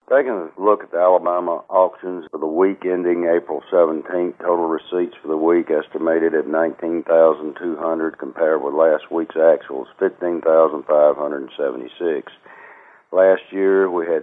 Taking a look at the Alabama auctions for the week ending April 17th, total receipts for the week estimated at $19,200 compared with last week's actuals, $15,576. Last year we had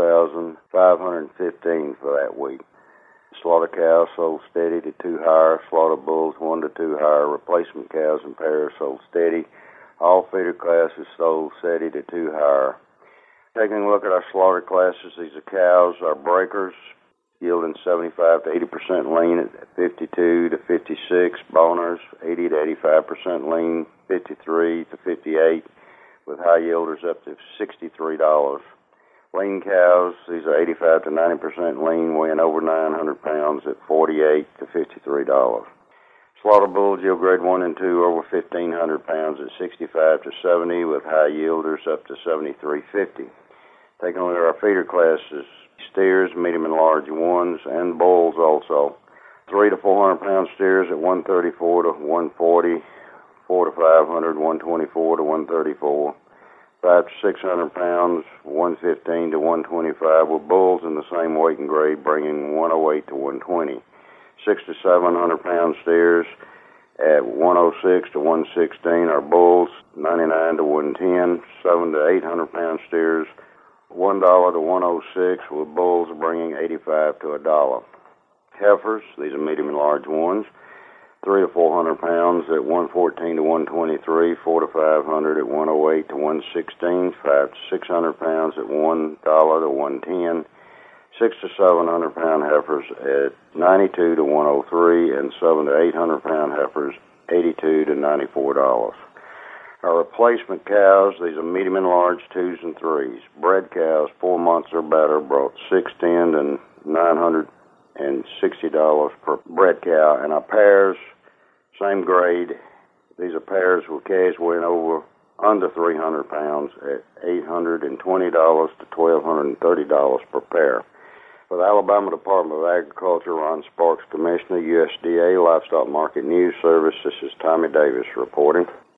$12,515 for that week. Slaughter cows sold steady to 2 higher, slaughter bulls 1 to 2 higher, replacement cows and pairs sold steady. All feeder classes sold steady to 2 higher. Taking a look at our slaughter classes, these are cows, our breakers, yielding 75 to 80% lean at 52 to 56, boners 80 to 85% lean, 53 to 58, with high yielders up to $63. Lean cows, these are 85 to 90% lean, weighing over 900 pounds at $48 to $53. Slaughter bulls, yield grade 1 and 2, over 1,500 pounds at 65 to 70, with high yielders up to $73.50. Taking a look at our feeder classes, steers, medium and large ones, and bulls also. 3 to 400 pound steers at 134 to 140, 4 to 500, 124 to 134. 5 to 600 pounds, 115 to 125, with bulls in the same weight and grade, bringing 108 to 120. 6 to 700 pound steers at 106 to 116 are bulls, 99 to 110. 7 to 800 pound steers, $1 to 106, with bulls bringing 85 to $1. Heifers, these are medium and large ones, 3 to 400 pounds at 114 to 123, 4 to 500 at 108 to 116, 5 to 600 pounds at $1 to 110, 6 to 700 pound heifers at 92 to 103, and 7 to 800 pound heifers 82 to $94. Our replacement cows, these are medium and large 2s and 3s. Bred cows, 4 months or better, brought $610 and $960 per bred cow. And our pairs, same grade. These are pairs with calves weighing under 300 pounds at $820 to $1,230 per pair. For the Alabama Department of Agriculture, Ron Sparks, Commissioner, USDA Livestock Market News Service, this is Tommy Davis reporting.